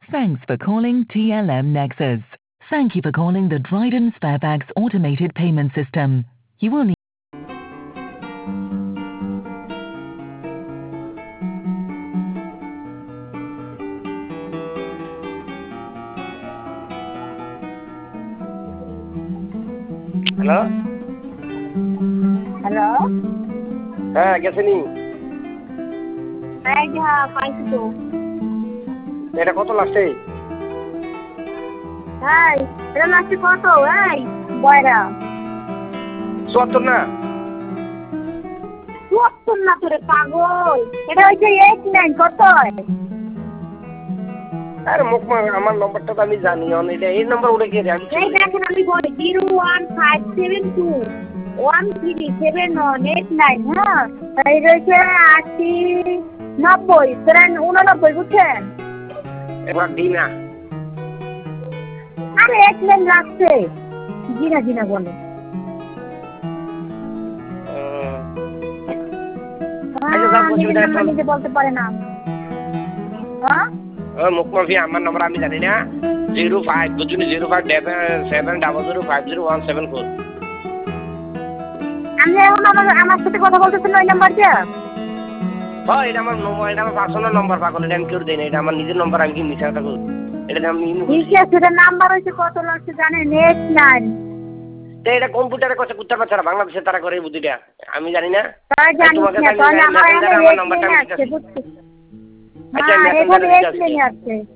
Thanks for calling TLM Nexus. Thank you for calling the Dryden Sparebags automated payment system. You will need hello hello হ্যাঁ গেছেনি এই যে পাইছি তো এটা কত লাগছে এই এটা লাগছে কত এই বয়রা ৭৪ না ৭৪ না তোরে পাগল এটা ওই যে 89 কত আরে মুখ আমার নম্বরটা তো আমি জানি এটা এই নম্বর উঠে গিয়ে আমি এই দেখেন আমি বলি 01572 13789 হ্যাঁ এই রয়েছে 80 90 89 বুঝছেন এবার দিই না আরে 89 লাগছে জিনা জিনা বলে নিজে বলতে পারে না হ্যাঁ মুখ মাফি আমার নম্বর আমি জানি না 05 বুঝুনি 0577005017 আমি এখন আমার সাথে কথা বলতেছেন ওই নাম্বার দিয়ে হ্যাঁ এটা আমার পার্সোনাল নম্বর পাগল এটা আমি কেউ দেই না এটা আমার নিজের নম্বর আমি কি মিছা কথা কই এটা আমি ঠিক আছে এটা নাম্বার হইছে কত লাগছে জানেন 89 এটা কম্পিউটারে কথা করতে পারছ না বাংলাদেশে তারা করে বুদ্ধিটা আমি জানি না তাই জানি না তাই আমার নম্বরটা আমি দিচ্ছি আচ্ছা মেসেঞ্জারে আছে